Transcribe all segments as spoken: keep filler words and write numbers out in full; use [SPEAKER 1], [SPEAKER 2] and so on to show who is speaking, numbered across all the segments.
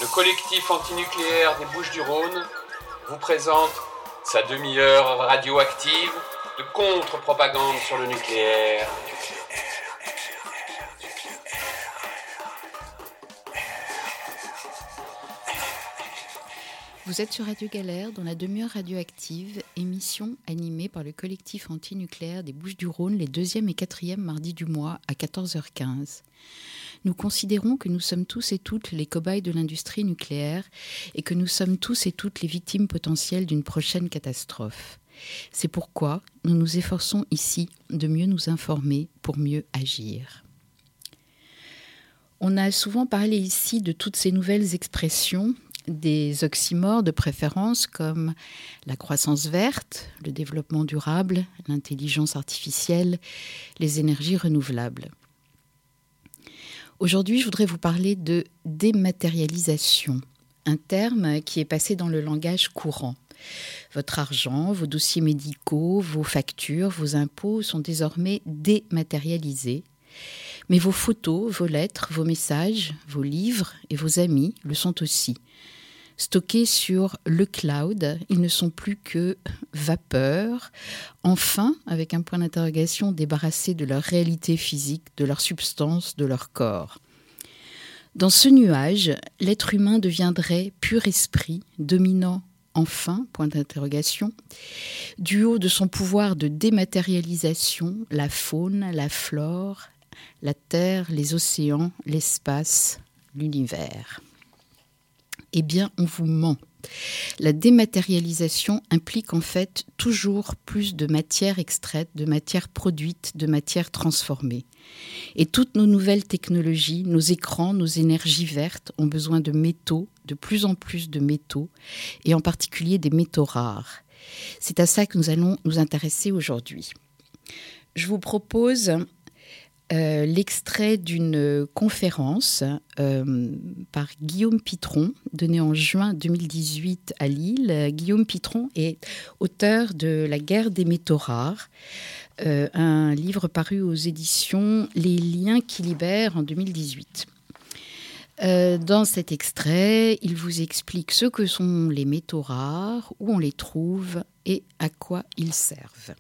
[SPEAKER 1] Le collectif antinucléaire des Bouches-du-Rhône vous présente sa demi-heure radioactive de contre-propagande sur le nucléaire.
[SPEAKER 2] Vous êtes sur Radio Galère dans la demi-heure radioactive, émission animée par le collectif antinucléaire des Bouches-du-Rhône les deuxième et quatrième mardis du mois à quatorze heures quinze. Nous considérons que nous sommes tous et toutes les cobayes de l'industrie nucléaire et que nous sommes tous et toutes les victimes potentielles d'une prochaine catastrophe. C'est pourquoi nous nous efforçons ici de mieux nous informer pour mieux agir. On a souvent parlé ici de toutes ces nouvelles expressions, des oxymores de préférence comme la croissance verte, le développement durable, l'intelligence artificielle, les énergies renouvelables. Aujourd'hui, je voudrais vous parler de dématérialisation, un terme qui est passé dans le langage courant. Votre argent, vos dossiers médicaux, vos factures, vos impôts sont désormais dématérialisés. Mais vos photos, vos lettres, vos messages, vos livres et vos amis le sont aussi. Stockés sur le cloud, ils ne sont plus que vapeur, enfin, avec un point d'interrogation, débarrassés de leur réalité physique, de leur substance, de leur corps. Dans ce nuage, l'être humain deviendrait pur esprit, dominant enfin, point d'interrogation, du haut de son pouvoir de dématérialisation, la faune, la flore, la terre, les océans, l'espace, l'univers. Eh bien, on vous ment. La dématérialisation implique en fait toujours plus de matière extraite, de matière produite, de matière transformée. Et toutes nos nouvelles technologies, nos écrans, nos énergies vertes ont besoin de métaux, de plus en plus de métaux, et en particulier des métaux rares. C'est à ça que nous allons nous intéresser aujourd'hui. Je vous propose Euh, l'extrait d'une conférence euh, par Guillaume Pitron, donnée en juin deux mille dix-huit à Lille. Guillaume Pitron est auteur de La guerre des métaux rares, euh, un livre paru aux éditions Les liens qui libèrent en deux mille dix-huit. Euh, dans cet extrait, il vous explique ce que sont les métaux rares, où on les trouve et à quoi ils servent.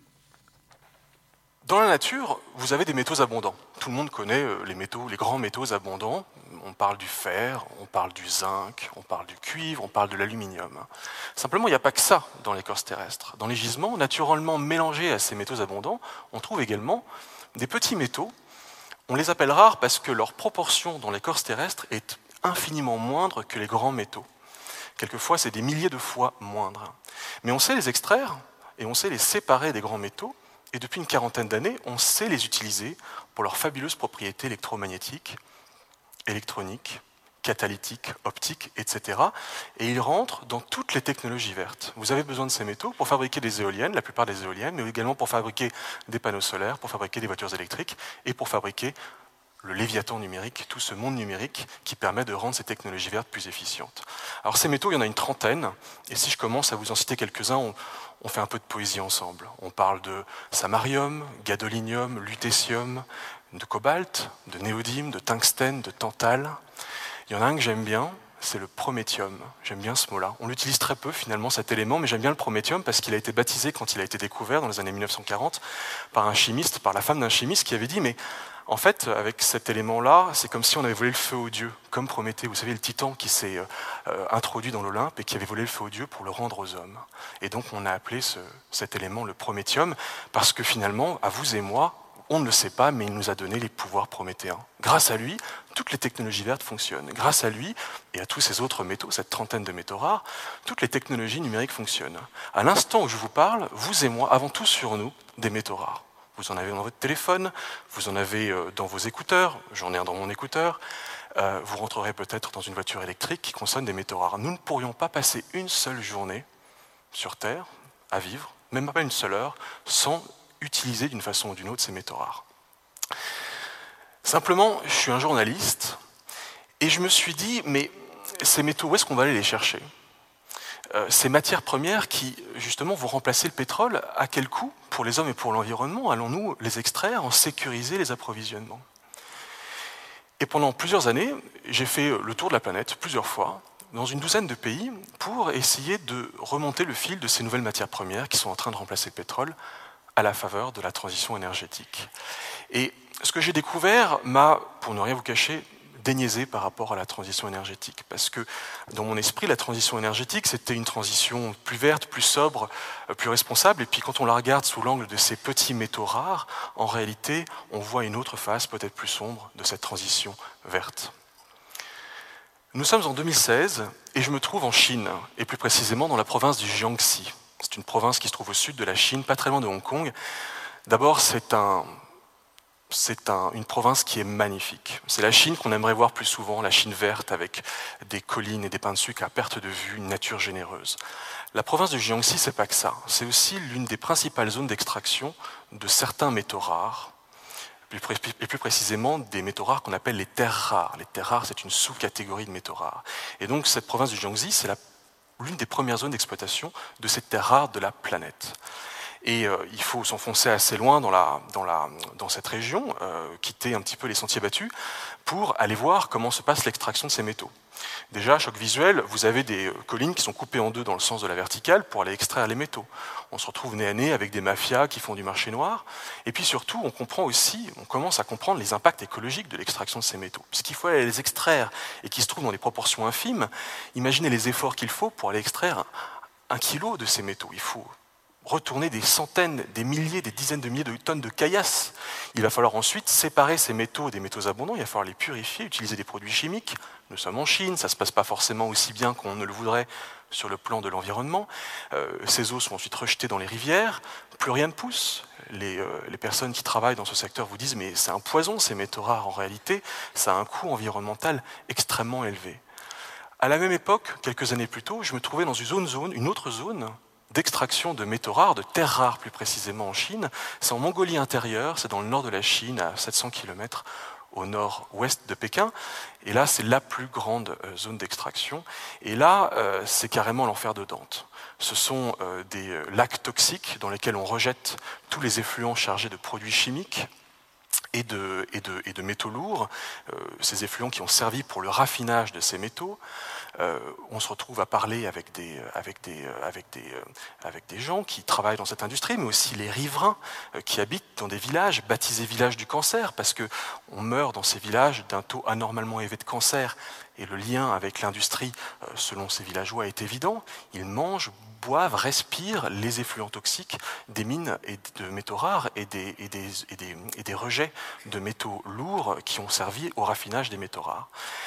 [SPEAKER 3] Dans la nature, vous avez des métaux abondants. Tout le monde connaît les métaux, les grands métaux abondants. On parle du fer, on parle du zinc, on parle du cuivre, on parle de l'aluminium. Simplement, il n'y a pas que ça dans l'écorce terrestre. Dans les gisements, naturellement mélangés à ces métaux abondants, on trouve également des petits métaux. On les appelle rares parce que leur proportion dans l'écorce terrestre est infiniment moindre que les grands métaux. Quelquefois, c'est des milliers de fois moindre. Mais on sait les extraire et on sait les séparer des grands métaux. Et depuis une quarantaine d'années, on sait les utiliser pour leurs fabuleuses propriétés électromagnétiques, électroniques, catalytiques, optiques, et cetera. Et ils rentrent dans toutes les technologies vertes. Vous avez besoin de ces métaux pour fabriquer des éoliennes, la plupart des éoliennes, mais également pour fabriquer des panneaux solaires, pour fabriquer des voitures électriques et pour fabriquer le léviathan numérique, tout ce monde numérique qui permet de rendre ces technologies vertes plus efficientes. Alors ces métaux, il y en a une trentaine, et si je commence à vous en citer quelques-uns, on, on fait un peu de poésie ensemble. On parle de samarium, gadolinium, lutécium, de cobalt, de néodyme, de tungstène, de tantale. Il y en a un que j'aime bien, c'est le prométhium. J'aime bien ce mot-là. On l'utilise très peu finalement, cet élément, mais j'aime bien le prométhium parce qu'il a été baptisé quand il a été découvert dans les années mille neuf cent quarante par un chimiste, par la femme d'un chimiste qui avait dit « mais en fait, avec cet élément-là, c'est comme si on avait volé le feu aux dieux, comme Prométhée, vous savez, le titan qui s'est euh, introduit dans l'Olympe et qui avait volé le feu aux dieux pour le rendre aux hommes. Et donc on a appelé ce, cet élément le prométhium, parce que finalement, à vous et moi, on ne le sait pas, mais il nous a donné les pouvoirs prométhéens. Grâce à lui, toutes les technologies vertes fonctionnent. Grâce à lui, et à tous ces autres métaux, cette trentaine de métaux rares, toutes les technologies numériques fonctionnent. À l'instant où je vous parle, vous et moi avons tous sur nous des métaux rares. Vous en avez dans votre téléphone, vous en avez dans vos écouteurs, j'en ai un dans mon écouteur, euh, vous rentrerez peut-être dans une voiture électrique qui consomme des métaux rares. Nous ne pourrions pas passer une seule journée sur Terre à vivre, même pas une seule heure, sans utiliser d'une façon ou d'une autre ces métaux rares. Simplement, je suis un journaliste et je me suis dit, mais ces métaux, où est-ce qu'on va aller les chercher ? euh, Ces matières premières qui, justement, vont remplacer le pétrole, à quel coût, pour les hommes et pour l'environnement, allons-nous les extraire, en sécuriser les approvisionnements ? Et pendant plusieurs années, j'ai fait le tour de la planète, plusieurs fois, dans une douzaine de pays pour essayer de remonter le fil de ces nouvelles matières premières qui sont en train de remplacer le pétrole à la faveur de la transition énergétique. Et ce que j'ai découvert m'a, pour ne rien vous cacher, déniaisé par rapport à la transition énergétique. Parce que dans mon esprit, la transition énergétique, c'était une transition plus verte, plus sobre, plus responsable. Et puis quand on la regarde sous l'angle de ces petits métaux rares, en réalité, on voit une autre face, peut-être plus sombre, de cette transition verte. Nous sommes en deux mille seize et je me trouve en Chine, et plus précisément dans la province du Jiangxi. C'est une province qui se trouve au sud de la Chine, pas très loin de Hong Kong. D'abord, c'est un... C'est un, une province qui est magnifique. C'est la Chine qu'on aimerait voir plus souvent, la Chine verte avec des collines et des pins de sucre à perte de vue, une nature généreuse. La province de Jiangxi, c'est pas que ça. C'est aussi l'une des principales zones d'extraction de certains métaux rares, et plus précisément des métaux rares qu'on appelle les terres rares. Les terres rares, c'est une sous-catégorie de métaux rares. Et donc cette province du Jiangxi, c'est l'une des premières zones d'exploitation de ces terres rares de la planète. Et euh, il faut s'enfoncer assez loin dans, la, dans, la, dans cette région, euh, quitter un petit peu les sentiers battus, pour aller voir comment se passe l'extraction de ces métaux. Déjà, choc visuel, vous avez des collines qui sont coupées en deux dans le sens de la verticale pour aller extraire les métaux. On se retrouve nez à nez avec des mafias qui font du marché noir. Et puis surtout, on comprend aussi, on commence à comprendre les impacts écologiques de l'extraction de ces métaux. Puisqu'il faut aller les extraire et qui se trouvent dans des proportions infimes, imaginez les efforts qu'il faut pour aller extraire un kilo de ces métaux. Il faut retourner des centaines, des milliers, des dizaines de milliers de tonnes de caillasse. Il va falloir ensuite séparer ces métaux des métaux abondants, il va falloir les purifier, utiliser des produits chimiques. Nous sommes en Chine, ça ne se passe pas forcément aussi bien qu'on ne le voudrait sur le plan de l'environnement. Euh, ces eaux sont ensuite rejetées dans les rivières, plus rien ne pousse. Les, euh, les personnes qui travaillent dans ce secteur vous disent « mais c'est un poison ces métaux rares, en réalité, ça a un coût environnemental extrêmement élevé ». À la même époque, quelques années plus tôt, je me trouvais dans une zone, zone, une autre zone d'extraction de métaux rares, de terres rares plus précisément en Chine. C'est en Mongolie intérieure, c'est dans le nord de la Chine, à sept cents kilomètres au nord-ouest de Pékin. Et là, c'est la plus grande zone d'extraction. Et là, euh, c'est carrément l'enfer de Dante. Ce sont euh, des lacs toxiques dans lesquels on rejette tous les effluents chargés de produits chimiques et de, et de, et de métaux lourds, euh, ces effluents qui ont servi pour le raffinage de ces métaux. Euh, on se retrouve à parler avec des, avec, des, avec, des, avec des gens qui travaillent dans cette industrie, mais aussi les riverains euh, qui habitent dans des villages, baptisés villages du cancer, parce qu'on meurt dans ces villages d'un taux anormalement élevé de cancer. Et le lien avec l'industrie, euh, selon ces villageois, est évident. Ils mangent, boivent, respirent les effluents toxiques des mines et de métaux rares et des, et des, et des, et des rejets de métaux lourds qui ont servi au raffinage des métaux rares.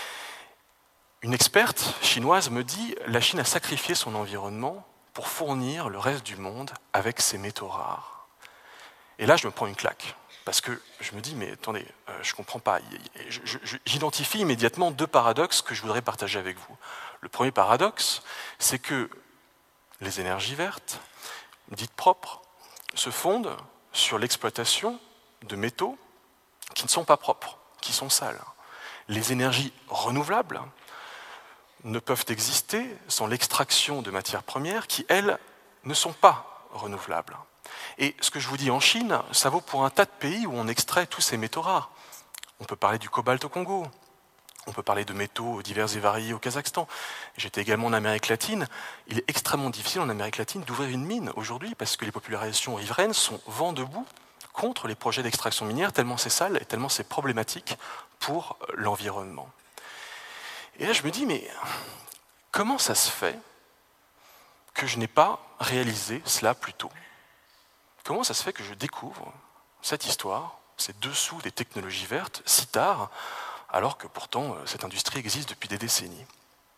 [SPEAKER 3] Une experte chinoise me dit « la Chine a sacrifié son environnement pour fournir le reste du monde avec ces métaux rares ». Et là, je me prends une claque, parce que je me dis « mais attendez, euh, je ne comprends pas ». J'identifie immédiatement deux paradoxes que je voudrais partager avec vous. Le premier paradoxe, c'est que les énergies vertes, dites propres, se fondent sur l'exploitation de métaux qui ne sont pas propres, qui sont sales. Les énergies renouvelables ne peuvent exister sans l'extraction de matières premières qui, elles, ne sont pas renouvelables. Et ce que je vous dis en Chine, ça vaut pour un tas de pays où on extrait tous ces métaux rares. On peut parler du cobalt au Congo, on peut parler de métaux divers et variés au Kazakhstan. J'étais également en Amérique latine. Il est extrêmement difficile en Amérique latine d'ouvrir une mine aujourd'hui parce que les populations riveraines sont vent debout contre les projets d'extraction minière, tellement c'est sale et tellement c'est problématique pour l'environnement. Et là, je me dis, mais comment ça se fait que je n'ai pas réalisé cela plus tôt? Comment ça se fait que je découvre cette histoire, ces dessous des technologies vertes, si tard, alors que pourtant cette industrie existe depuis des décennies?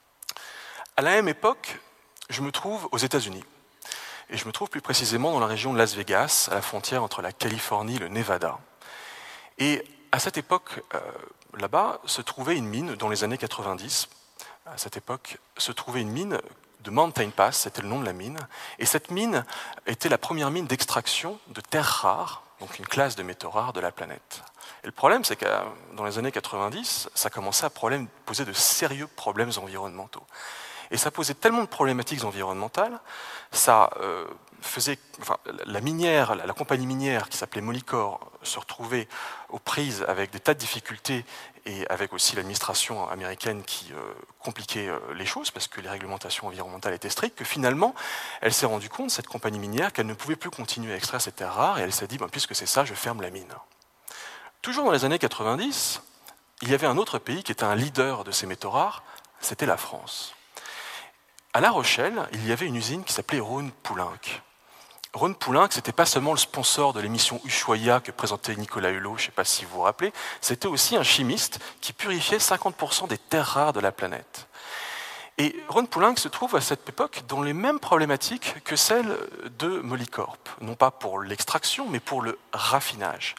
[SPEAKER 3] À la même époque, je me trouve aux États-Unis. Et je me trouve plus précisément dans la région de Las Vegas, à la frontière entre la Californie et le Nevada. Et à cette époque, euh, là-bas, se trouvait une mine dans les années quatre-vingt-dix. À cette époque, se trouvait une mine de Mountain Pass, c'était le nom de la mine. Et cette mine était la première mine d'extraction de terres rares, donc une classe de métaux rares de la planète. Et le problème, c'est que dans les années quatre-vingt-dix, ça commençait à problème, poser de sérieux problèmes environnementaux. Et ça posait tellement de problématiques environnementales, ça euh, faisait, enfin, la minière, la, la compagnie minière qui s'appelait Molycorp se retrouvait aux prises avec des tas de difficultés et avec aussi l'administration américaine qui euh, compliquait euh, les choses parce que les réglementations environnementales étaient strictes, que finalement, elle s'est rendue compte, cette compagnie minière, qu'elle ne pouvait plus continuer à extraire ces terres rares et elle s'est dit, ben, puisque c'est ça, je ferme la mine. Toujours dans les années quatre-vingt-dix, il y avait un autre pays qui était un leader de ces métaux rares, c'était la France. À La Rochelle, il y avait une usine qui s'appelait Rhône-Poulenc. Rhône-Poulenc, ce n'était pas seulement le sponsor de l'émission Ushuaïa que présentait Nicolas Hulot, je ne sais pas si vous vous rappelez, c'était aussi un chimiste qui purifiait cinquante pour cent des terres rares de la planète. Et Rhône-Poulenc se trouve à cette époque dans les mêmes problématiques que celles de Molycorp, non pas pour l'extraction, mais pour le raffinage.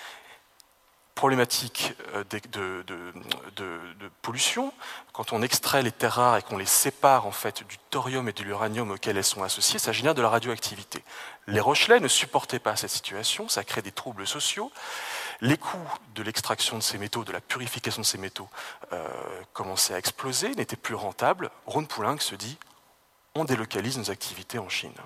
[SPEAKER 3] Problématique de, de, de, de, de pollution, quand on extrait les terres rares et qu'on les sépare en fait du thorium et de l'uranium auxquels elles sont associées, ça génère de la radioactivité. Les Rochelais ne supportaient pas cette situation, ça crée des troubles sociaux. Les coûts de l'extraction de ces métaux, de la purification de ces métaux euh, commençaient à exploser, n'étaient plus rentables. Rhône-Poulenc se dit, on délocalise nos activités en Chine.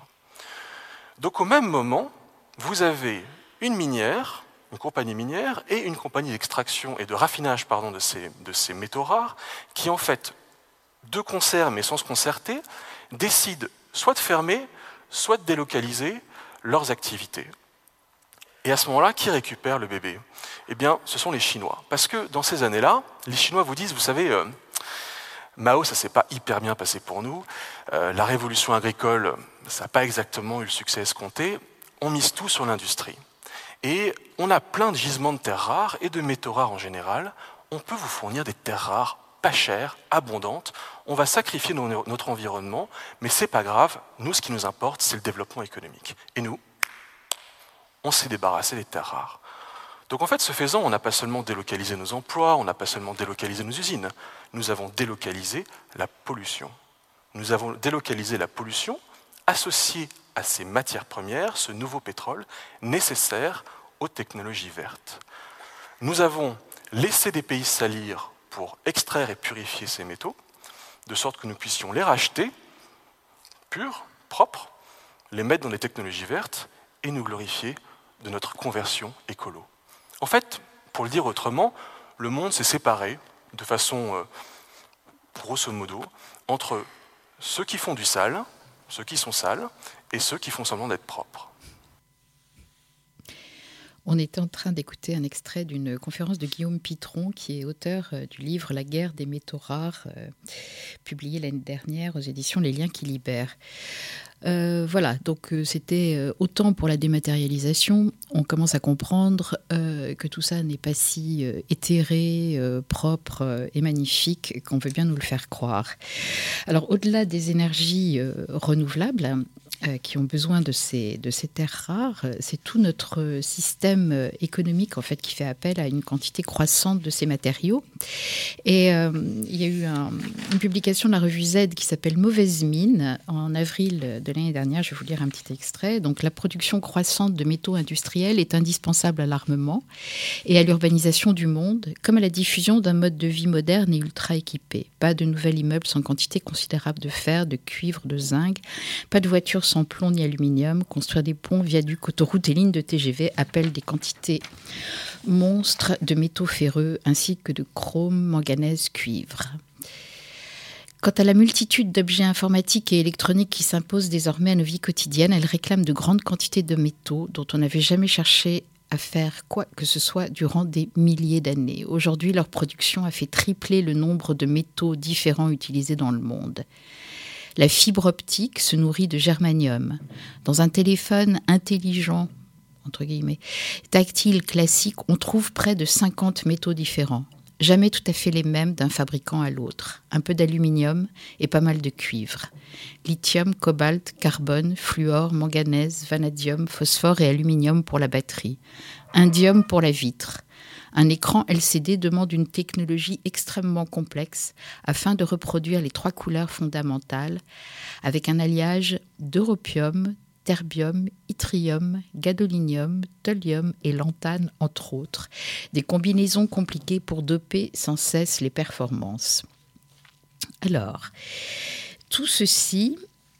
[SPEAKER 3] Donc au même moment, vous avez une minière, une compagnie minière et une compagnie d'extraction et de raffinage pardon, de, ces, de ces métaux rares qui, en fait, de concert mais sans se concerter, décident soit de fermer, soit de délocaliser leurs activités. Et à ce moment-là, qui récupère le bébé ? Eh bien, ce sont les Chinois. Parce que dans ces années-là, les Chinois vous disent, vous savez, euh, Mao, ça ne s'est pas hyper bien passé pour nous, euh, la révolution agricole, ça n'a pas exactement eu le succès escompté, on mise tout sur l'industrie. Et on a plein de gisements de terres rares et de métaux rares en général. On peut vous fournir des terres rares pas chères, abondantes. On va sacrifier nos, notre environnement, mais c'est pas grave. Nous, ce qui nous importe, c'est le développement économique. Et nous, on s'est débarrassé des terres rares. Donc en fait, ce faisant, on n'a pas seulement délocalisé nos emplois, on n'a pas seulement délocalisé nos usines. Nous avons délocalisé la pollution. Nous avons délocalisé la pollution associée à ces matières premières, ce nouveau pétrole, nécessaire aux technologies vertes. Nous avons laissé des pays salir pour extraire et purifier ces métaux, de sorte que nous puissions les racheter, purs, propres, les mettre dans les technologies vertes et nous glorifier de notre conversion écolo. En fait, pour le dire autrement, le monde s'est séparé, de façon euh, grosso modo, entre ceux qui font du sale, ceux qui sont sales, et ceux qui font semblant d'être propres.
[SPEAKER 2] On était en train d'écouter un extrait d'une conférence de Guillaume Pitron, qui est auteur du livre « La guerre des métaux rares », euh, publié l'année dernière aux éditions Les Liens qui libèrent. Euh, voilà, donc euh, c'était euh, autant pour la dématérialisation. On commence à comprendre euh, que tout ça n'est pas si euh, éthéré, euh, propre euh, et magnifique qu'on veut bien nous le faire croire. Alors, au-delà des énergies euh, renouvelables, Euh, qui ont besoin de ces, de ces terres rares, c'est tout notre système euh, économique en fait, qui fait appel à une quantité croissante de ces matériaux. Et euh, il y a eu un, une publication de la revue Z qui s'appelle Mauvaise mine en avril de l'année dernière. Je vais vous lire un petit extrait. Donc, la production croissante de métaux industriels est indispensable à l'armement et à l'urbanisation du monde, comme à la diffusion d'un mode de vie moderne et ultra équipé. Pas de nouvel immeuble sans quantité considérable de fer, de cuivre, de zinc, pas de voitures sans plomb ni aluminium, construire des ponts, viaducs, autoroutes et lignes de T G V appellent des quantités monstres de métaux ferreux ainsi que de chrome, manganèse, cuivre. Quant à la multitude d'objets informatiques et électroniques qui s'imposent désormais à nos vies quotidiennes, elles réclament de grandes quantités de métaux dont on n'avait jamais cherché à faire quoi que ce soit durant des milliers d'années. Aujourd'hui, leur production a fait tripler le nombre de métaux différents utilisés dans le monde. La fibre optique se nourrit de germanium. Dans un téléphone intelligent, entre guillemets, tactile classique, on trouve près de cinquante métaux différents. Jamais tout à fait les mêmes d'un fabricant à l'autre. Un peu d'aluminium et pas mal de cuivre. Lithium, cobalt, carbone, fluor, manganèse, vanadium, phosphore et aluminium pour la batterie. Indium pour la vitre. Un écran L C D demande une technologie extrêmement complexe afin de reproduire les trois couleurs fondamentales avec un alliage d'europium, terbium, yttrium, gadolinium, thallium et lantane, entre autres. Des combinaisons compliquées pour doper sans cesse les performances. Alors, tout ceci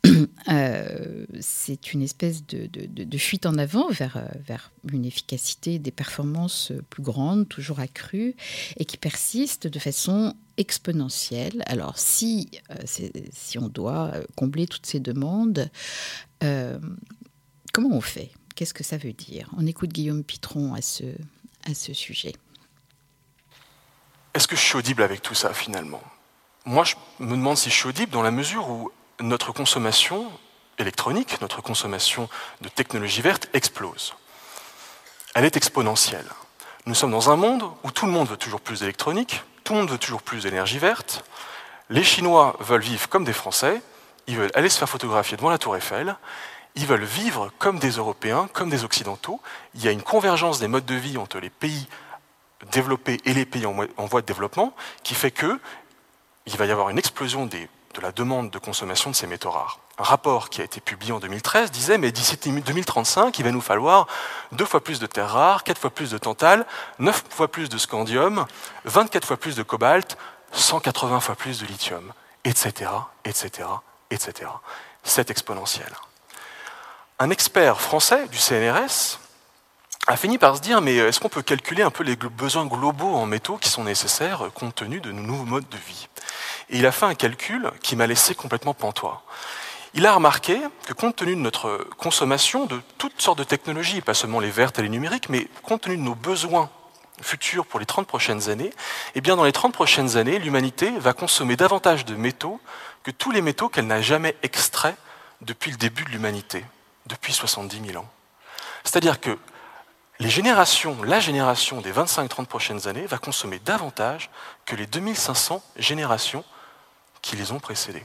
[SPEAKER 2] euh, c'est une espèce de, de, de, de fuite en avant vers, vers une efficacité, des performances plus grandes, toujours accrues, et qui persiste de façon exponentielle. Alors, si, euh, c'est, si on doit combler toutes ces demandes, euh, comment on fait ? Qu'est-ce que ça veut dire ? On écoute Guillaume Pitron à ce, à ce sujet.
[SPEAKER 3] Est-ce que je suis audible avec tout ça, finalement ? Moi, je me demande si je suis audible dans la mesure où notre consommation électronique, notre consommation de technologie verte explose. Elle est exponentielle. Nous sommes dans un monde où tout le monde veut toujours plus d'électronique, tout le monde veut toujours plus d'énergie verte. Les Chinois veulent vivre comme des Français, ils veulent aller se faire photographier devant la Tour Eiffel, ils veulent vivre comme des Européens, comme des Occidentaux. Il y a une convergence des modes de vie entre les pays développés et les pays en voie de développement qui fait que il va y avoir une explosion des, de la demande de consommation de ces métaux rares. Un rapport qui a été publié en deux mille treize disait mais d'ici deux mille trente-cinq, il va nous falloir deux fois plus de terres rares, quatre fois plus de tantale, neuf fois plus de scandium, vingt-quatre fois plus de cobalt, cent quatre-vingts fois plus de lithium, et cetera, et cetera, et cetera. C'est exponentiel. Un expert français du C N R S a fini par se dire mais est-ce qu'on peut calculer un peu les besoins globaux en métaux qui sont nécessaires compte tenu de nos nouveaux modes de vie ? Et il a fait un calcul qui m'a laissé complètement pantois. Il a remarqué que compte tenu de notre consommation de toutes sortes de technologies, pas seulement les vertes et les numériques, mais compte tenu de nos besoins futurs pour les trente prochaines années, eh bien dans les trente prochaines années, l'humanité va consommer davantage de métaux que tous les métaux qu'elle n'a jamais extraits depuis le début de l'humanité, depuis soixante-dix mille ans. C'est-à-dire que les générations, la génération des vingt-cinq trente prochaines années va consommer davantage que les deux mille cinq cents générations qui les ont précédées.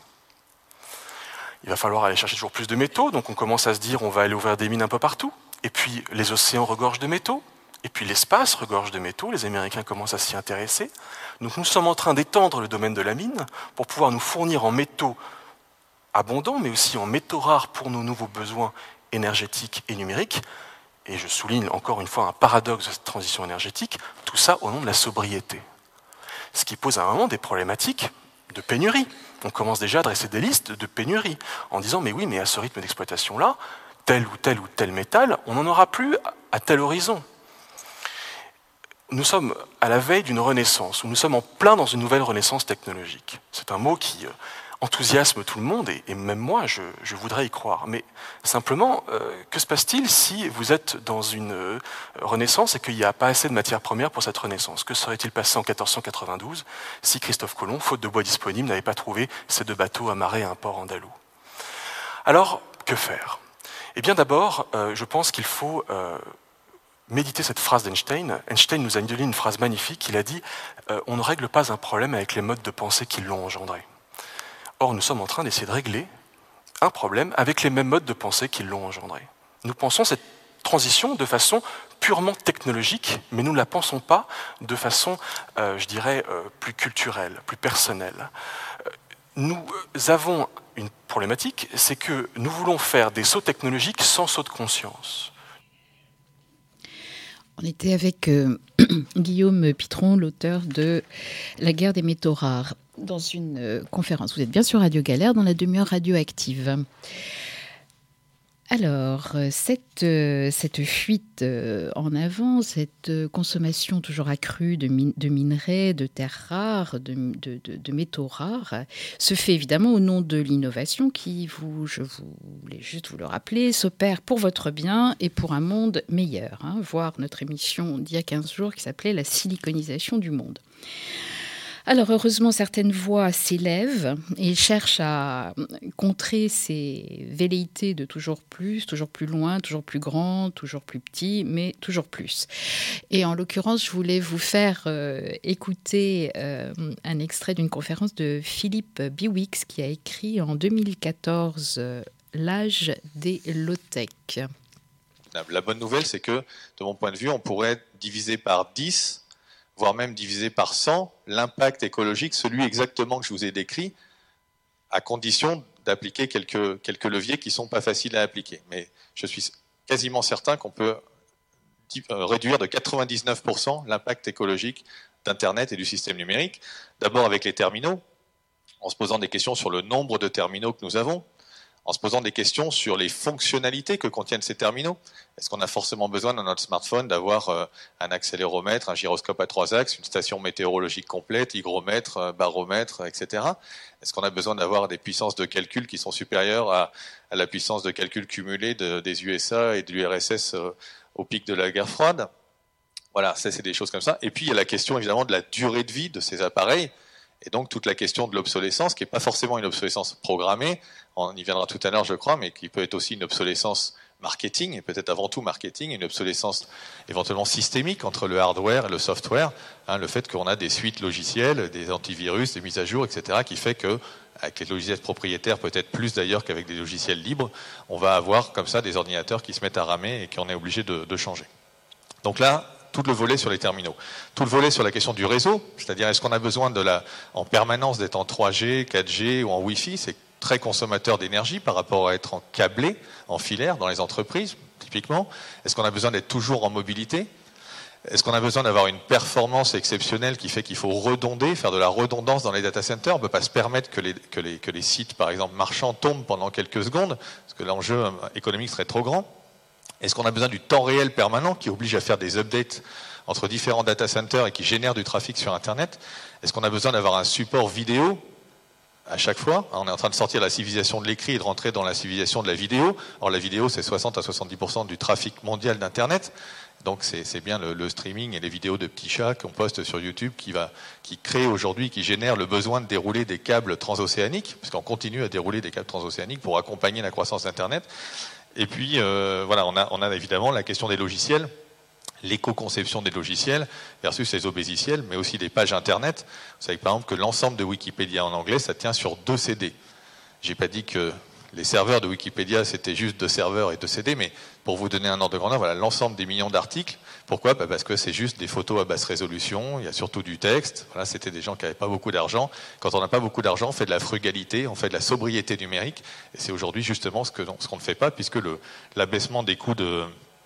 [SPEAKER 3] Il va falloir aller chercher toujours plus de métaux, donc on commence à se dire on va aller ouvrir des mines un peu partout, et puis les océans regorgent de métaux, et puis l'espace regorge de métaux, les Américains commencent à s'y intéresser. Donc nous sommes en train d'étendre le domaine de la mine pour pouvoir nous fournir en métaux abondants, mais aussi en métaux rares pour nos nouveaux besoins énergétiques et numériques. Et je souligne encore une fois un paradoxe de cette transition énergétique, tout ça au nom de la sobriété. Ce qui pose à un moment des problématiques de pénurie. On commence déjà à dresser des listes de pénurie, en disant mais oui, mais à ce rythme d'exploitation-là, tel ou tel ou tel métal, on n'en aura plus à tel horizon. Nous sommes à la veille d'une renaissance, où nous sommes en plein dans une nouvelle renaissance technologique. C'est un mot qui enthousiasme tout le monde, et, et même moi, je, je voudrais y croire. Mais simplement, euh, que se passe-t-il si vous êtes dans une euh, renaissance et qu'il n'y a pas assez de matières premières pour cette renaissance ? Que serait-il passé en quatorze cent quatre-vingt-douze si Christophe Colomb, faute de bois disponible, n'avait pas trouvé ces deux bateaux amarrés à un port andalou ? Alors, que faire ? Eh bien d'abord, euh, je pense qu'il faut euh, méditer cette phrase d'Einstein. Einstein nous a donné une phrase magnifique, il a dit euh, « On ne règle pas un problème avec les modes de pensée qui l'ont engendré ». Or, nous sommes en train d'essayer de régler un problème avec les mêmes modes de pensée qui l'ont engendré. Nous pensons cette transition de façon purement technologique, mais nous ne la pensons pas de façon, euh, je dirais, euh, plus culturelle, plus personnelle. Euh, nous avons une problématique, c'est que nous voulons faire des sauts technologiques sans saut de conscience.
[SPEAKER 2] On était avec euh, Guillaume Pitron, l'auteur de La guerre des métaux rares, dans une euh, conférence. Vous êtes bien sur Radio Galère, dans la demi-heure radioactive. Alors, cette, euh, cette fuite euh, en avant, cette euh, consommation toujours accrue de, min- de minerais, de terres rares, de, de, de, de métaux rares, se fait évidemment au nom de l'innovation qui, vous, je voulais juste vous le rappeler, s'opère pour votre bien et pour un monde meilleur. Hein, voir notre émission d'il y a quinze jours qui s'appelait « La siliconisation du monde ». Alors, heureusement, certaines voix s'élèvent et cherchent à contrer ces velléités de toujours plus, toujours plus loin, toujours plus grand, toujours plus petit, mais toujours plus. Et en l'occurrence, je voulais vous faire euh, écouter euh, un extrait d'une conférence de Philippe Biwix qui a écrit en deux mille quatorze euh, « L'âge des low-tech ».
[SPEAKER 4] La bonne nouvelle, c'est que, de mon point de vue, on pourrait diviser par dix voire même divisé par cent, l'impact écologique, celui exactement que je vous ai décrit, à condition d'appliquer quelques, quelques leviers qui ne sont pas faciles à appliquer. Mais je suis quasiment certain qu'on peut réduire de quatre-vingt-dix-neuf pour cent l'impact écologique d'Internet et du système numérique. D'abord avec les terminaux, en se posant des questions sur le nombre de terminaux que nous avons, en se posant des questions sur les fonctionnalités que contiennent ces terminaux. Est-ce qu'on a forcément besoin dans notre smartphone d'avoir euh, un accéléromètre, un gyroscope à trois axes, une station météorologique complète, hygromètre, euh, baromètre, et cetera. Est-ce qu'on a besoin d'avoir des puissances de calcul qui sont supérieures à, à la puissance de calcul cumulée de, des U S A et de l'U R S S euh, au pic de la guerre froide? Voilà, ça c'est des choses comme ça. Et puis il y a la question évidemment de la durée de vie de ces appareils, et donc toute la question de l'obsolescence, qui n'est pas forcément une obsolescence programmée, on y viendra tout à l'heure je crois, mais qui peut être aussi une obsolescence marketing, et peut-être avant tout marketing, une obsolescence éventuellement systémique entre le hardware et le software, hein, le fait qu'on a des suites logicielles, des antivirus, des mises à jour, et cetera, qui fait que, avec les logiciels propriétaires, peut-être plus d'ailleurs qu'avec des logiciels libres, on va avoir comme ça des ordinateurs qui se mettent à ramer et qu'on est obligé de, de changer. Donc là, tout le volet sur les terminaux. Tout le volet sur la question du réseau, c'est-à-dire est-ce qu'on a besoin de la, en permanence d'être en trois G, quatre G ou en Wi-Fi, c'est très consommateur d'énergie par rapport à être en câblé, en filaire, dans les entreprises, typiquement. Est-ce qu'on a besoin d'être toujours en mobilité? Est-ce qu'on a besoin d'avoir une performance exceptionnelle qui fait qu'il faut redonder, faire de la redondance dans les data centers? On ne peut pas se permettre que les, que, les, que les sites, par exemple, marchands tombent pendant quelques secondes, parce que l'enjeu économique serait trop grand. Est-ce qu'on a besoin du temps réel permanent qui oblige à faire des updates entre différents data centers et qui génère du trafic sur Internet? Est-ce qu'on a besoin d'avoir un support vidéo à chaque fois? On est en train de sortir la civilisation de l'écrit et de rentrer dans la civilisation de la vidéo. Or, la vidéo, c'est soixante à soixante-dix pour cent du trafic mondial d'Internet. Donc, c'est, c'est bien le, le streaming et les vidéos de petits chats qu'on poste sur YouTube qui, va, qui crée aujourd'hui, qui génère le besoin de dérouler des câbles transocéaniques, parce qu'on continue à dérouler des câbles transocéaniques pour accompagner la croissance d'Internet. Et puis, euh, voilà, on a, on a évidemment la question des logiciels, l'éco-conception des logiciels versus les obésiciels, mais aussi des pages Internet. Vous savez par exemple que l'ensemble de Wikipédia en anglais, ça tient sur deux C D. J'ai pas dit que les serveurs de Wikipédia, c'était juste deux serveurs et deux C D, mais pour vous donner un ordre de grandeur, voilà, l'ensemble des millions d'articles. Pourquoi? Bah parce que c'est juste des photos à basse résolution, il y a surtout du texte. Voilà, c'était des gens qui n'avaient pas beaucoup d'argent. Quand on n'a pas beaucoup d'argent, on fait de la frugalité, on fait de la sobriété numérique. Et c'est aujourd'hui justement ce, que, ce qu'on ne fait pas, puisque le, l'abaissement des coûts de,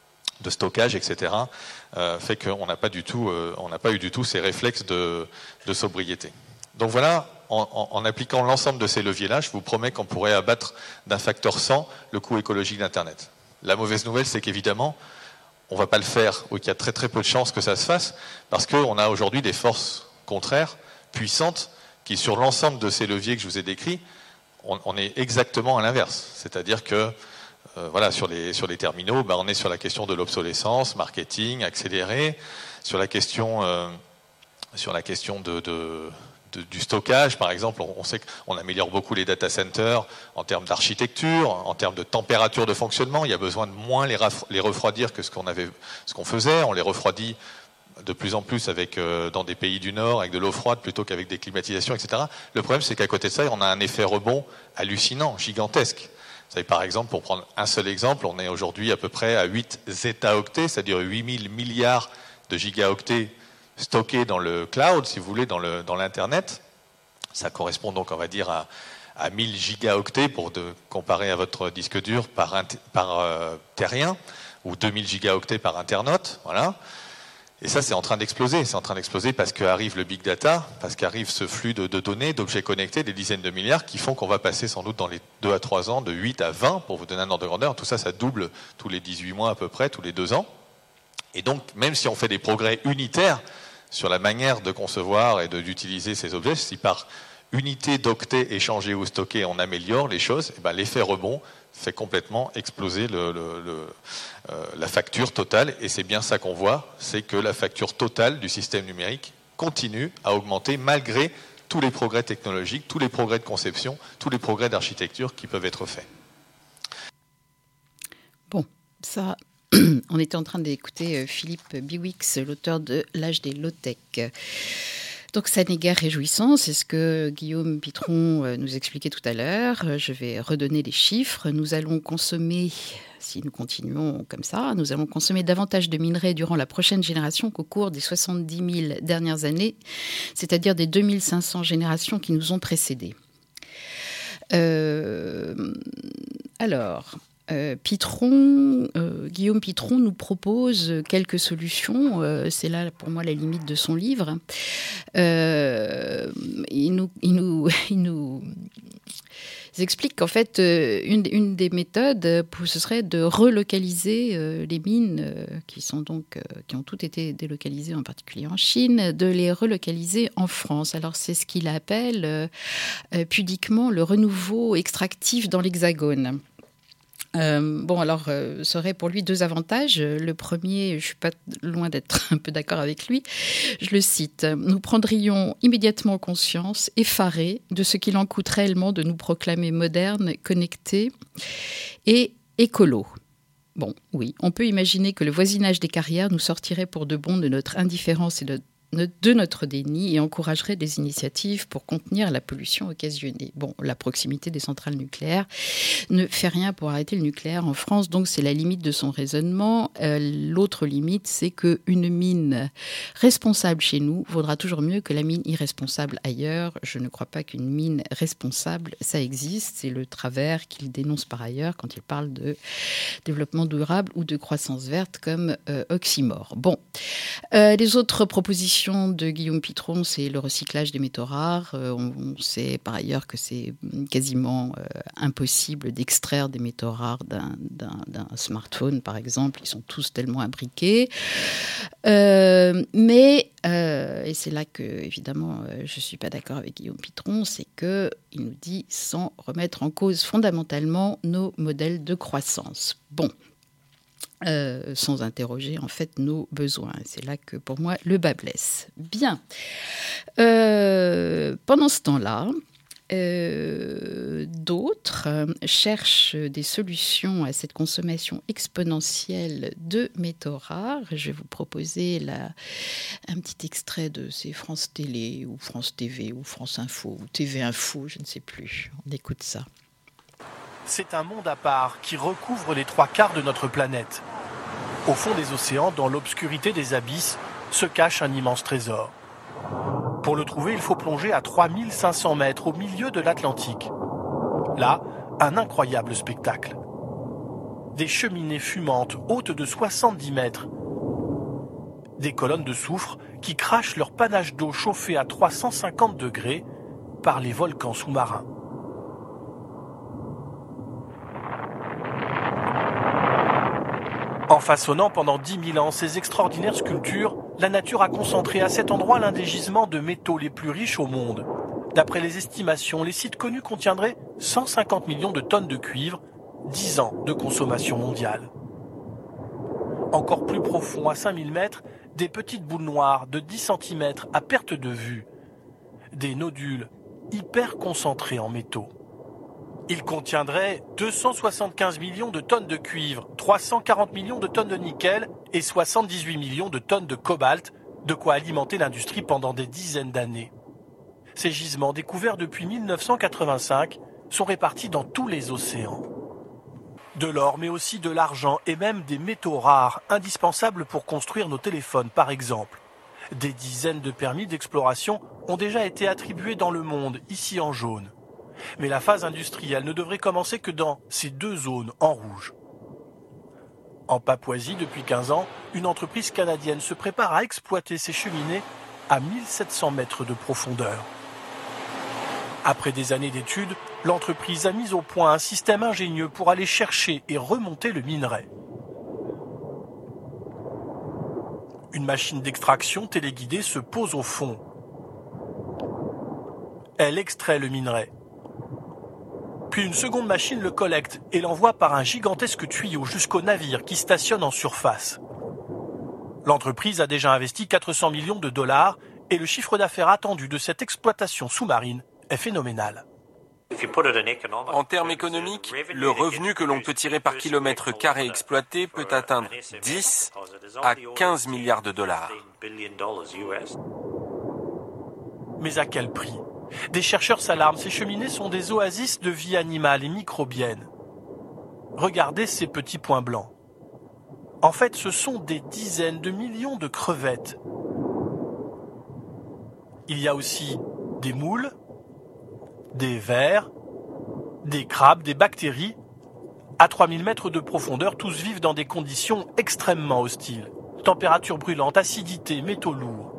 [SPEAKER 4] de stockage, et cetera, euh, fait qu'on n'a pas du tout, euh, on n'a pas eu du tout ces réflexes de, de sobriété. Donc voilà, en, en, en appliquant l'ensemble de ces leviers-là, je vous promets qu'on pourrait abattre d'un facteur cent le coût écologique d'Internet. La mauvaise nouvelle, c'est qu'évidemment, on ne va pas le faire, ou qu'il y a très très peu de chances que ça se fasse, parce qu'on a aujourd'hui des forces contraires, puissantes, qui sur l'ensemble de ces leviers que je vous ai décrits, on, on est exactement à l'inverse. C'est-à-dire que, euh, voilà, sur les, sur les terminaux, ben, on est sur la question de l'obsolescence, marketing, accéléré, sur la question, euh, sur la question de... de De, du stockage, par exemple, on, on sait qu'on améliore beaucoup les data centers en termes d'architecture, en termes de température de fonctionnement. Il y a besoin de moins les, raf- les refroidir que ce qu'on avait, ce qu'on faisait. On les refroidit de plus en plus avec, euh, dans des pays du Nord avec de l'eau froide plutôt qu'avec des climatisations, et cetera. Le problème, c'est qu'à côté de ça, on a un effet rebond hallucinant, gigantesque. Vous savez, par exemple, pour prendre un seul exemple, on est aujourd'hui à peu près à huit zétaoctets, c'est-à-dire huit mille milliards de gigaoctets stocké dans le cloud, si vous voulez, dans, le, dans l'Internet. Ça correspond donc, on va dire, à, à mille gigaoctets pour de, comparer à votre disque dur par, par euh, terrien, ou deux mille gigaoctets par internaute. Voilà. Et ça, c'est en train d'exploser. C'est en train d'exploser parce qu'arrive le big data, parce qu'arrive ce flux de, de données, d'objets connectés, des dizaines de milliards, qui font qu'on va passer sans doute dans les deux à trois ans de huit à vingt, pour vous donner un ordre de grandeur. Tout ça, ça double tous les dix-huit mois à peu près, tous les deux ans. Et donc, même si on fait des progrès unitaires sur la manière de concevoir et de, d'utiliser ces objets, si par unité d'octets échangés ou stockés on améliore les choses, et ben l'effet rebond fait complètement exploser le, le, le, euh, la facture totale. Et c'est bien ça qu'on voit, c'est que la facture totale du système numérique continue à augmenter malgré tous les progrès technologiques, tous les progrès de conception, tous les progrès d'architecture qui peuvent être faits.
[SPEAKER 2] Bon, ça... On était en train d'écouter Philippe Biwix, l'auteur de L'âge des low-tech. Donc ça n'est guère réjouissant, c'est ce que Guillaume Pitron nous expliquait tout à l'heure. Je vais redonner les chiffres. Nous allons consommer, si nous continuons comme ça, nous allons consommer davantage de minerais durant la prochaine génération qu'au cours des soixante-dix mille dernières années, c'est-à-dire des deux mille cinq cents générations qui nous ont précédés. Euh, alors... Euh, Pitron, euh, Guillaume Pitron nous propose quelques solutions. Euh, c'est là, pour moi, la limite de son livre. Euh, il, nous, il, nous, il nous Ils expliquent qu'en fait, euh, une, une des méthodes, euh, ce serait de relocaliser euh, les mines euh, qui sont donc, euh, qui ont toutes été délocalisées, en particulier en Chine, de les relocaliser en France. Alors c'est ce qu'il appelle euh, euh, pudiquement le renouveau extractif dans l'Hexagone. Euh, bon, alors, euh, ça aurait pour lui deux avantages. Le premier, je ne suis pas loin d'être un peu d'accord avec lui. Je le cite. « Nous prendrions immédiatement conscience, effarés, de ce qu'il en coûte réellement de nous proclamer modernes, connectés et écolos. » Bon, oui, on peut imaginer que le voisinage des carrières nous sortirait pour de bon de notre indifférence et de de notre déni et encouragerait des initiatives pour contenir la pollution occasionnée. Bon, la proximité des centrales nucléaires ne fait rien pour arrêter le nucléaire en France, donc c'est la limite de son raisonnement. Euh, l'autre limite, c'est qu'une mine responsable chez nous vaudra toujours mieux que la mine irresponsable ailleurs. Je ne crois pas qu'une mine responsable, ça existe. C'est le travers qu'il dénonce par ailleurs quand il parle de développement durable ou de croissance verte comme euh, oxymore. Bon, euh, les autres propositions de Guillaume Pitron, c'est le recyclage des métaux rares. Euh, on, on sait par ailleurs que c'est quasiment euh, impossible d'extraire des métaux rares d'un, d'un, d'un smartphone, par exemple. Ils sont tous tellement imbriqués. Euh, mais, euh, et c'est là que, évidemment, euh, je ne suis pas d'accord avec Guillaume Pitron, c'est qu'il nous dit sans remettre en cause fondamentalement nos modèles de croissance. Bon. Euh, sans interroger en fait nos besoins. C'est là que pour moi le bas blesse. Bien. Euh, pendant ce temps-là, euh, d'autres euh, cherchent des solutions à cette consommation exponentielle de métaux rares. Je vais vous proposer la, un petit extrait de ces France Télé ou France T V ou France Info ou T V Info, je ne sais plus. On écoute ça.
[SPEAKER 5] C'est un monde à part qui recouvre les trois quarts de notre planète. Au fond des océans, dans l'obscurité des abysses, se cache un immense trésor. Pour le trouver, il faut plonger à trois mille cinq cents mètres au milieu de l'Atlantique. Là, un incroyable spectacle. Des cheminées fumantes hautes de soixante-dix mètres. Des colonnes de soufre qui crachent leur panache d'eau chauffée à trois cent cinquante degrés par les volcans sous-marins. En façonnant pendant dix mille ans ces extraordinaires sculptures, la nature a concentré à cet endroit l'un des gisements de métaux les plus riches au monde. D'après les estimations, les sites connus contiendraient cent cinquante millions de tonnes de cuivre, dix ans de consommation mondiale. Encore plus profond, à cinq mille mètres, des petites boules noires de dix centimètres à perte de vue. Des nodules hyper concentrés en métaux. Il contiendrait deux cent soixante-quinze millions de tonnes de cuivre, trois cent quarante millions de tonnes de nickel et soixante-dix-huit millions de tonnes de cobalt, de quoi alimenter l'industrie pendant des dizaines d'années. Ces gisements, découverts depuis mille neuf cent quatre-vingt-cinq, sont répartis dans tous les océans. De l'or, mais aussi de l'argent et même des métaux rares, indispensables pour construire nos téléphones, par exemple. Des dizaines de permis d'exploration ont déjà été attribués dans le monde, ici en jaune. Mais la phase industrielle ne devrait commencer que dans ces deux zones en rouge. En Papouasie, depuis quinze ans, une entreprise canadienne se prépare à exploiter ces cheminées à mille sept cents mètres de profondeur. Après des années d'études, l'entreprise a mis au point un système ingénieux pour aller chercher et remonter le minerai. Une machine d'extraction téléguidée se pose au fond. Elle extrait le minerai. Puis une seconde machine le collecte et l'envoie par un gigantesque tuyau jusqu'au navire qui stationne en surface. L'entreprise a déjà investi quatre cents millions de dollars et le chiffre d'affaires attendu de cette exploitation sous-marine est phénoménal.
[SPEAKER 6] En termes économiques, le revenu que l'on peut tirer par kilomètre carré exploité peut atteindre dix à quinze milliards de dollars.
[SPEAKER 5] Mais à quel prix ? Des chercheurs s'alarment, ces cheminées sont des oasis de vie animale et microbienne. Regardez ces petits points blancs. En fait, ce sont des dizaines de millions de crevettes. Il y a aussi des moules, des vers, des crabes, des bactéries. À trois mille mètres de profondeur, tous vivent dans des conditions extrêmement hostiles. Température brûlante, acidité, métaux lourds.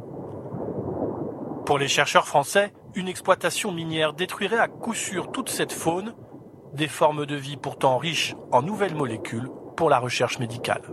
[SPEAKER 5] Pour les chercheurs français, une exploitation minière détruirait à coup sûr toute cette faune des formes de vie pourtant riches en nouvelles molécules pour la recherche médicale.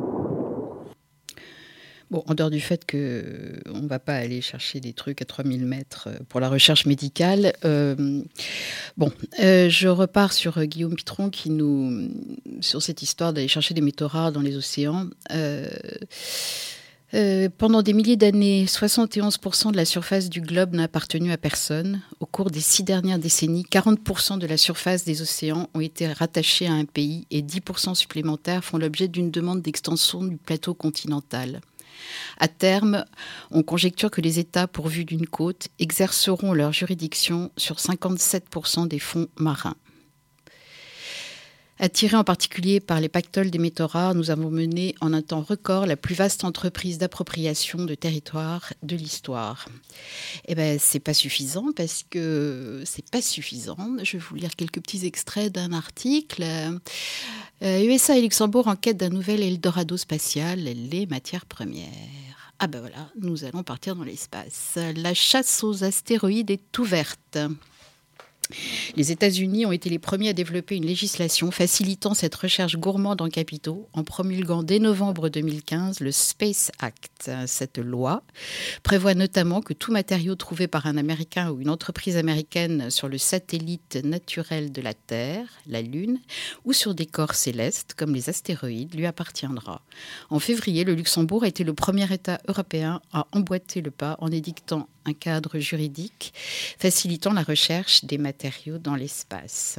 [SPEAKER 2] Bon, en dehors du fait qu'on ne va pas aller chercher des trucs à trois mille mètres pour la recherche médicale, euh, bon, euh, je repars sur Guillaume Pitron qui nous, sur cette histoire d'aller chercher des métaux rares dans les océans. Euh, euh, pendant des milliers d'années, soixante et onze pour cent de la surface du globe n'a appartenu à personne. Au cours des six dernières décennies, quarante pour cent de la surface des océans ont été rattachés à un pays et dix pour cent supplémentaires font l'objet d'une demande d'extension du plateau continental. À terme, on conjecture que les États pourvus d'une côte exerceront leur juridiction sur cinquante-sept pour cent des fonds marins. Attirés en particulier par les pactoles des métaux rares, nous avons mené en un temps record la plus vaste entreprise d'appropriation de territoire de l'histoire. Eh bien, c'est pas suffisant parce que c'est pas suffisant. Je vais vous lire quelques petits extraits d'un article. Euh, U S A et Luxembourg en quête d'un nouvel Eldorado spatial, les matières premières. Ah ben voilà, nous allons partir dans l'espace. La chasse aux astéroïdes est ouverte. Les États-Unis ont été les premiers à développer une législation facilitant cette recherche gourmande en capitaux en promulguant dès novembre deux mille quinze le Space Act. Cette loi prévoit notamment que tout matériau trouvé par un Américain ou une entreprise américaine sur le satellite naturel de la Terre, la Lune, ou sur des corps célestes comme les astéroïdes lui appartiendra. En février, le Luxembourg a été le premier État européen à emboîter le pas en édictant un cadre juridique facilitant la recherche des matériaux dans l'espace.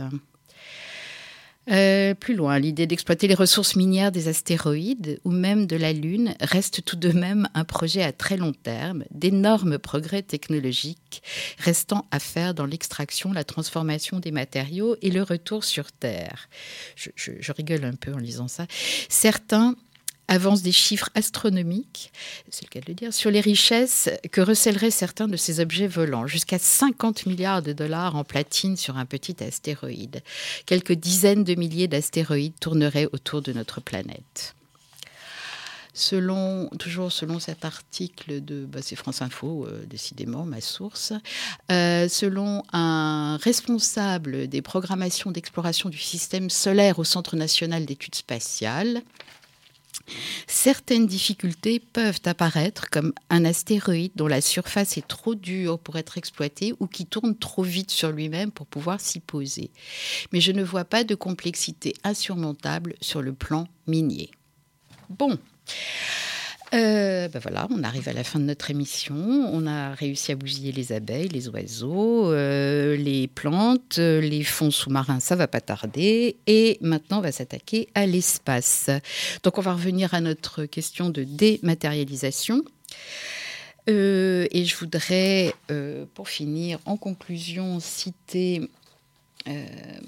[SPEAKER 2] Euh, plus loin, l'idée d'exploiter les ressources minières des astéroïdes ou même de la Lune reste tout de même un projet à très long terme, d'énormes progrès technologiques restant à faire dans l'extraction, la transformation des matériaux et le retour sur Terre. Je, je, je rigole un peu en lisant ça. Certains avance des chiffres astronomiques, c'est le cas de le dire, sur les richesses que recèleraient certains de ces objets volants. Jusqu'à cinquante milliards de dollars en platine sur un petit astéroïde. Quelques dizaines de milliers d'astéroïdes tourneraient autour de notre planète. Selon, toujours selon cet article de, bah c'est France Info, euh, décidément, ma source, euh, selon un responsable des programmations d'exploration du système solaire au Centre national d'études spatiales, certaines difficultés peuvent apparaître comme un astéroïde dont la surface est trop dure pour être exploitée ou qui tourne trop vite sur lui-même pour pouvoir s'y poser. Mais je ne vois pas de complexité insurmontable sur le plan minier. Bon. Euh, ben voilà, on arrive à la fin de notre émission. On a réussi à bousiller les abeilles, les oiseaux, euh, les plantes, les fonds sous-marins, ça va pas tarder. Et maintenant, on va s'attaquer à l'espace. Donc, on va revenir à notre question de dématérialisation. Euh, et je voudrais, euh, pour finir, en conclusion, citer... Euh,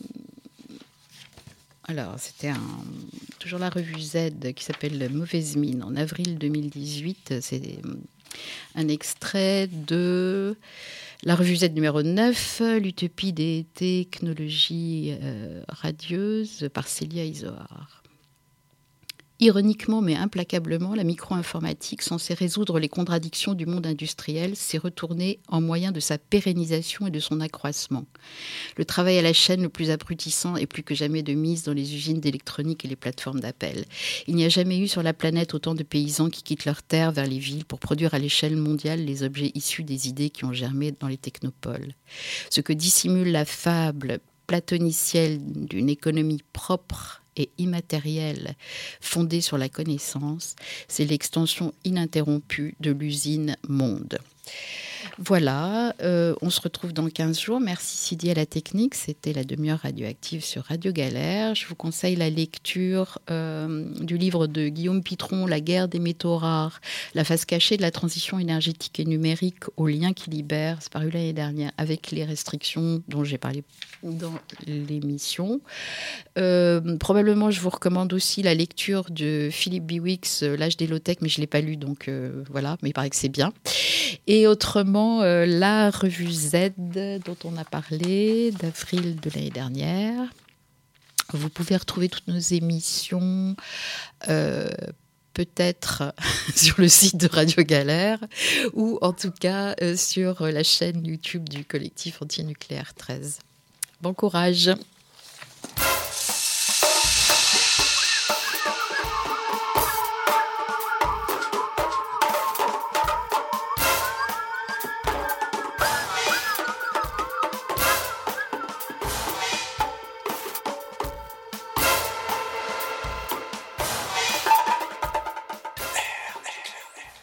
[SPEAKER 2] Alors, c'était un, toujours la revue Z qui s'appelle Mauvaise Mine en avril deux mille dix-huit. C'est un extrait de la revue Z numéro neuf, L'utopie des technologies euh, radieuses par Célia Isoard. Ironiquement mais implacablement, la micro-informatique, censée résoudre les contradictions du monde industriel, s'est retournée en moyen de sa pérennisation et de son accroissement. Le travail à la chaîne le plus abrutissant est plus que jamais de mise dans les usines d'électronique et les plateformes d'appel. Il n'y a jamais eu sur la planète autant de paysans qui quittent leurs terres vers les villes pour produire à l'échelle mondiale les objets issus des idées qui ont germé dans les technopoles. Ce que dissimule la fable platonicienne d'une économie propre et immatérielle fondée sur la connaissance, c'est l'extension ininterrompue de l'usine monde. Voilà, euh, on se retrouve dans quinze jours. Merci Sidi à la technique, c'était la demi-heure radioactive sur Radio Galère. Je vous conseille la lecture euh, du livre de Guillaume Pitron, La guerre des métaux rares, la face cachée de la transition énergétique et numérique aux liens qui libèrent. C'est paru l'année dernière avec les restrictions dont j'ai parlé dans l'émission. Euh, probablement, je vous recommande aussi la lecture de Philippe Biwix, L'âge des low-tech, mais je ne l'ai pas lu, donc euh, voilà, mais il paraît que c'est bien. Et autrement, euh, la revue Z dont on a parlé, d'avril de l'année dernière. Vous pouvez retrouver toutes nos émissions, euh, peut-être sur le site de Radio Galère, ou en tout cas euh, sur la chaîne YouTube du collectif antinucléaire treize. Bon courage!